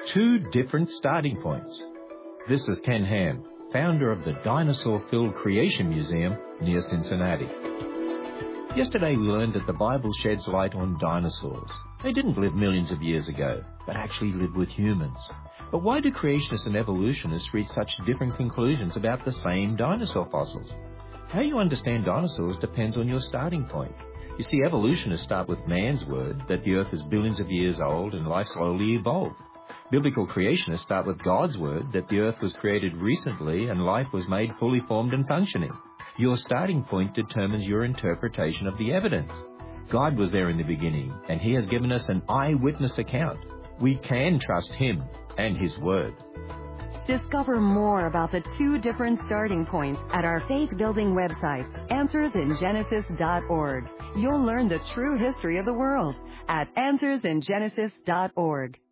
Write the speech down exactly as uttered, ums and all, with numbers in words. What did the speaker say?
Two different starting points. This is Ken Ham, founder of the Dinosaur-Filled Creation Museum near Cincinnati. Yesterday we learned that the Bible sheds light on dinosaurs. They didn't live millions of years ago, but actually lived with humans. But why do creationists and evolutionists reach such different conclusions about the same dinosaur fossils? How you understand dinosaurs depends on your starting point. You see, evolutionists start with man's word that the earth is billions of years old and life slowly evolved. Biblical creationists start with God's word that the earth was created recently and life was made fully formed and functioning. Your starting point determines your interpretation of the evidence. God was there in the beginning, and He has given us an eyewitness account. We can trust Him and His word. Discover more about the two different starting points at our faith-building website, answers in genesis dot org. You'll learn the true history of the world at answers in genesis dot org.